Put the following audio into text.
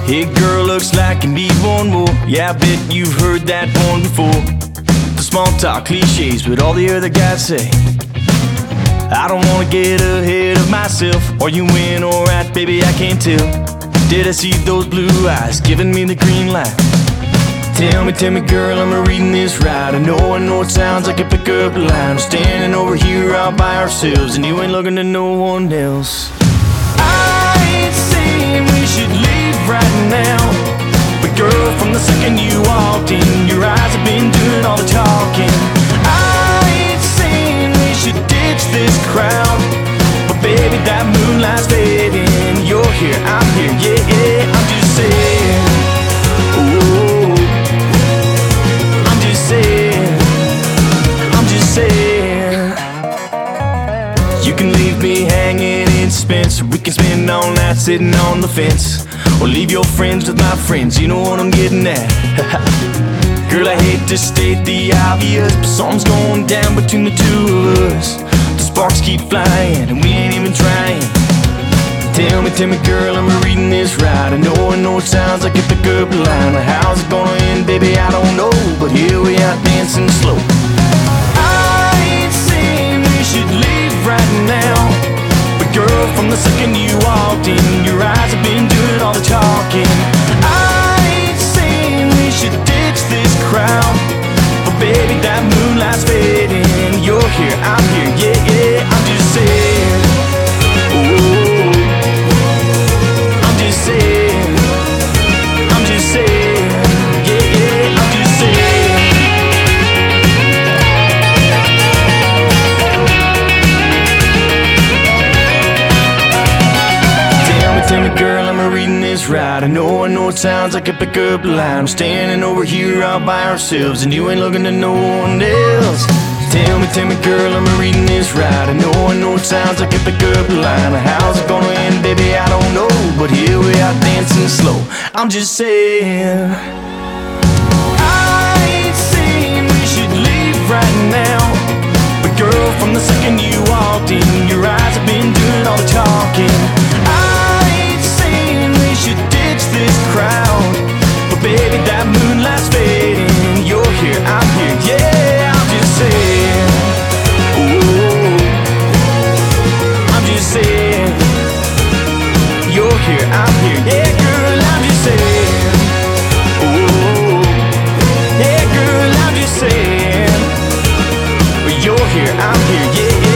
Hey girl, looks like you need one more. Yeah, I bet you've heard that one before. The small talk cliches, what all the other guys say. I don't wanna get ahead of myself. Are you in or out, baby, I can't tell. Did I see those blue eyes giving me the green light? Tell me girl, am I reading this right? I know it sounds like a pickup line. We're standing over here all by ourselves, and you ain't looking to no one else. I ain't saying we should leave right now, but girl, from the second you walked in, your eyes have been doing all the talking. I ain't saying we should ditch this crowd, but baby, that moonlight's fading. You're here, I'm here, yeah, I'm just saying. Ooh, I'm just saying. You can leave me hanging in suspense, or we can spend all night sitting on the fence, or leave your friends with my friends. You know what I'm getting at. Girl, I hate to state the obvious, but something's going down between the two of us. The sparks keep flying, and we ain't even trying. Tell me girl, am I reading this right? I know it sounds like a pickup line. How's it gonna end, baby, I don't know, but here we are dancing slow. I ain't saying we should leave right now, but girl, from the second you walked in, your eyes have been doing all the talking. I ain't saying we should ditch this crowd, but baby, that moonlight's fading. You're here, I'm here, yeah, I'm just saying. Ooh, I'm just saying, yeah, I'm just saying. Tell me girl, am I reading this right? I know it sounds like a pickup line. We're standing over here all by ourselves, and you ain't looking to no one else. Tell me girl, am I reading this right? I know it sounds like a pickup line. How's it gonna end, baby, I don't know, but here we are dancing slow. I'm just saying. I ain't saying we should leave right now, but girl, from the second you walked in, your eyes have been doing all the talking. Should ditch this crowd, but baby, that moonlight's fading. You're here, I'm here, yeah, I'm just saying. Ooh, I'm just saying. You're here, I'm here, yeah, girl, I'm just saying. Ooh, yeah, girl, I'm just saying. You're here, I'm here, yeah.